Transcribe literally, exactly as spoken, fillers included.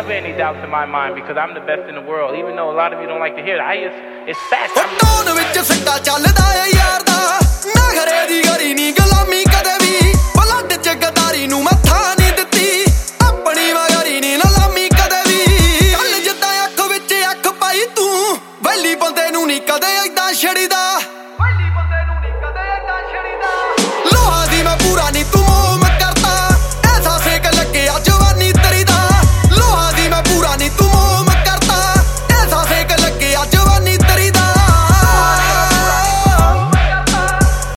never any doubts in my mind because I'm the best in the world. Even though a lot of you don't like to hear it, I it's, it's fact. Tone ਵਿੱਚ ਸਿੱਟਾ ਚੱਲਦਾ ਏ ਯਾਰ ਦਾ ਨਾ ਘਰੇ ਦੀ ਗਰੀ ਨੀ ਗੁਲਾਮੀ ਕਦੇ ਵੀ blood ਚ ਗਦਾਰੀ ਨੂੰ ਮੱਥਾ ਨਹੀਂ ਦਿੱਤੀ ਆਪਣੀ ਵਗਾਰੀ ਨੀ ਨਾ ਲਾਮੀ ਕਦੇ ਵੀ ਚੱਲ ਜਿੱਦਾਂ ਅੱਖ ਵਿੱਚ ਅੱਖ ਪਾਈ ਤੂੰ ਵੈਲੀ ਬੰਦੇ ਨੂੰ ਨੀ ਕਦੇ ਏਦਾਂ ਛੜੀਦਾ